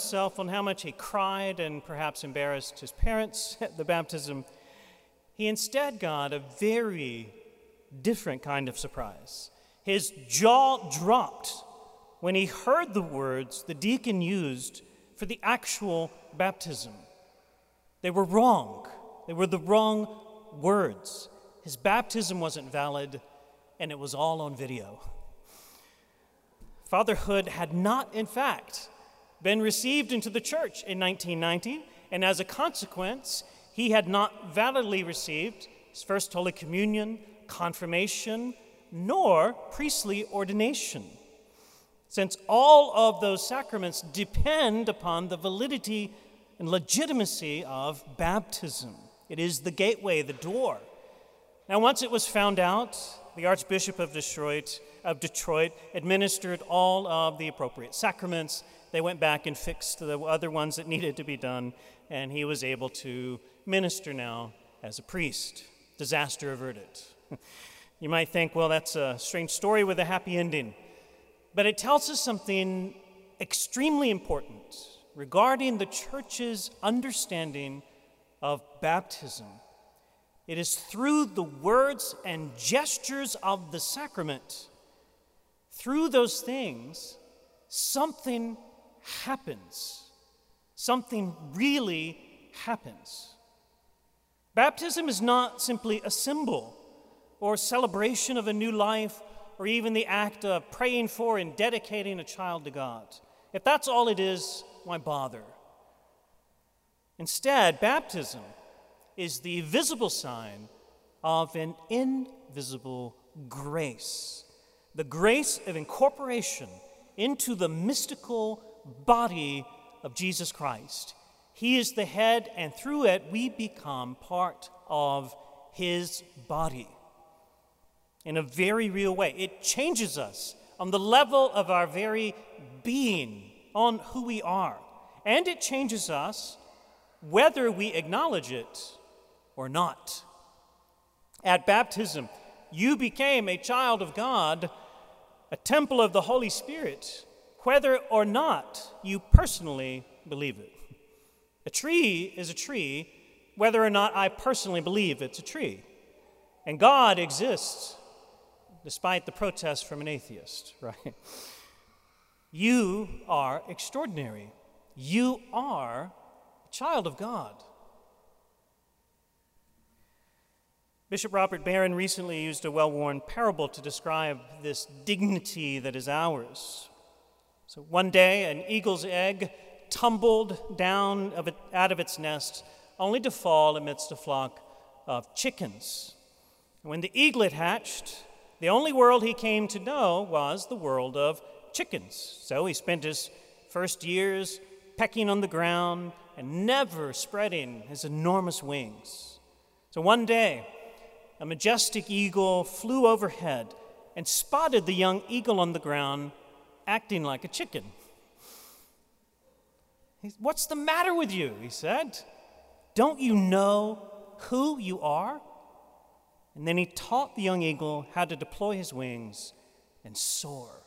himself on how much he cried and perhaps embarrassed his parents at the baptism, he instead got a very different kind of surprise. His jaw dropped when he heard the words the deacon used for the actual baptism. They were wrong. They were the wrong words. His baptism wasn't valid, and it was all on video. Father Hood had not, in fact, been received into the church in 1990, and as a consequence, he had not validly received his First Holy Communion, confirmation, nor priestly ordination, since all of those sacraments depend upon the validity and legitimacy of baptism. It is the gateway, the door. Now, once it was found out, the Archbishop of Detroit administered all of the appropriate sacraments. They went back and fixed the other ones that needed to be done, and he was able to minister now as a priest. Disaster averted. You might think, well, that's a strange story with a happy ending. But it tells us something extremely important regarding the church's understanding of baptism. It is through the words and gestures of the sacrament, through those things, something happens. Something really happens. Baptism is not simply a symbol or celebration of a new life, or even the act of praying for and dedicating a child to God. If that's all it is, why bother? Instead, baptism is the visible sign of an invisible grace, the grace of incorporation into the mystical body of Jesus Christ. He is the head, and through it we become part of his body. In a very real way. It changes us on the level of our very being, on who we are. And it changes us whether we acknowledge it or not. At baptism, you became a child of God, a temple of the Holy Spirit, whether or not you personally believe it. A tree is a tree, whether or not I personally believe it's a tree. And God exists despite the protest from an atheist, right? You are extraordinary. You are a child of God. Bishop Robert Barron recently used a well-worn parable to describe this dignity that is ours. So one day, an eagle's egg tumbled down out of its nest, only to fall amidst a flock of chickens. When the eaglet hatched, the only world he came to know was the world of chickens. So he spent his first years pecking on the ground and never spreading his enormous wings. So one day, a majestic eagle flew overhead and spotted the young eagle on the ground acting like a chicken. "What's the matter with you?" he said. "Don't you know who you are?" And then he taught the young eagle how to deploy his wings and soar.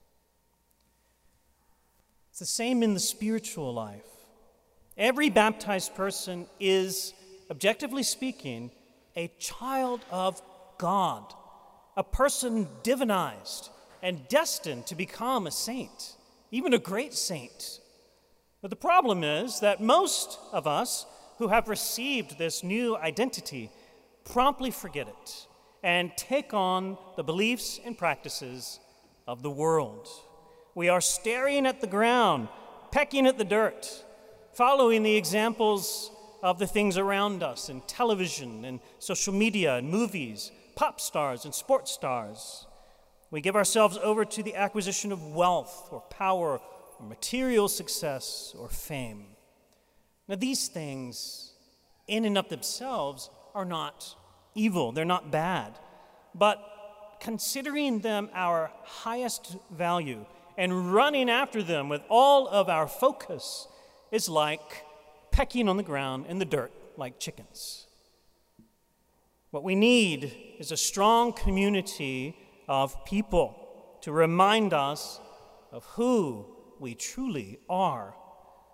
It's the same in the spiritual life. Every baptized person is, objectively speaking, a child of God, a person divinized and destined to become a saint, even a great saint. But the problem is that most of us who have received this new identity promptly forget it and take on the beliefs and practices of the world. We are staring at the ground, pecking at the dirt, following the examples of the things around us in television and social media and movies, pop stars and sports stars. We give ourselves over to the acquisition of wealth or power or material success or fame. Now, these things, in and of themselves, are not evil, they're not bad. But considering them our highest value and running after them with all of our focus is like pecking on the ground in the dirt like chickens. What we need is a strong community of people to remind us of who we truly are.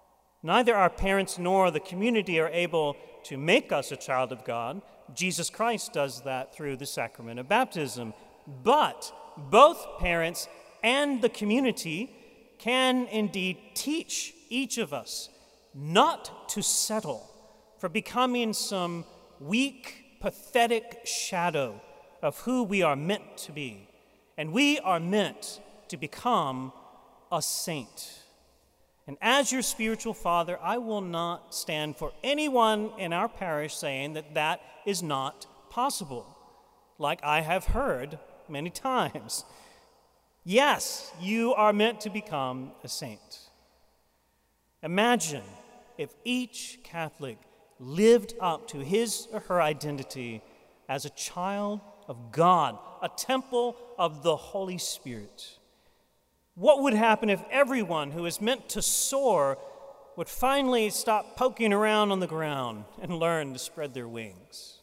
Neither our parents nor the community are able to make us a child of God. Jesus Christ does that through the sacrament of baptism. But both parents and the community can indeed teach each of us not to settle for becoming some weak, pathetic shadow of who we are meant to be. And we are meant to become a saint. And as your spiritual father, I will not stand for anyone in our parish saying that that is not possible, like I have heard many times. Yes, you are meant to become a saint. Imagine if each Catholic lived up to his or her identity as a child of God, a temple of the Holy Spirit. What would happen if everyone who is meant to soar would finally stop poking around on the ground and learn to spread their wings?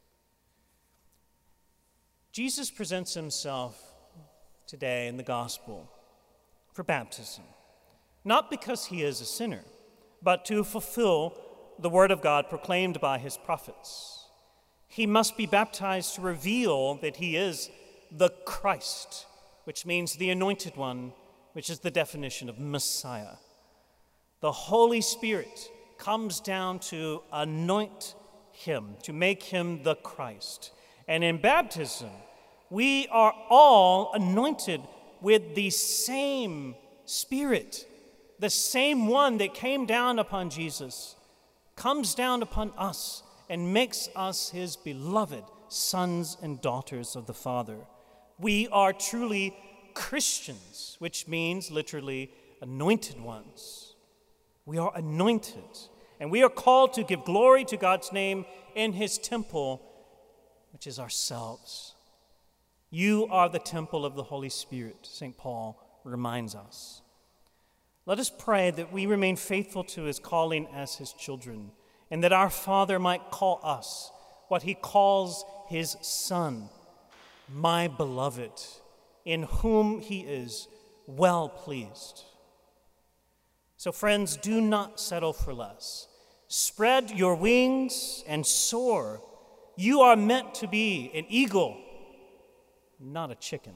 Jesus presents himself today in the gospel for baptism, not because he is a sinner, but to fulfill the word of God proclaimed by his prophets. He must be baptized to reveal that he is the Christ, which means the anointed one, which is the definition of Messiah. The Holy Spirit comes down to anoint him, to make him the Christ. And in baptism, we are all anointed with the same Spirit. The same one that came down upon Jesus comes down upon us and makes us his beloved sons and daughters of the Father. We are truly Christians, which means literally anointed ones. We are anointed, and we are called to give glory to God's name in his temple, which is ourselves. You are the temple of the Holy Spirit, St. Paul reminds us. Let us pray that we remain faithful to his calling as his children, and that our Father might call us what he calls his Son, my beloved, in whom he is well pleased. So friends, do not settle for less. Spread your wings and soar. You are meant to be an eagle, not a chicken.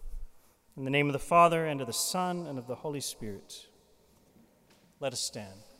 In the name of the Father, and of the Son, and of the Holy Spirit, let us stand.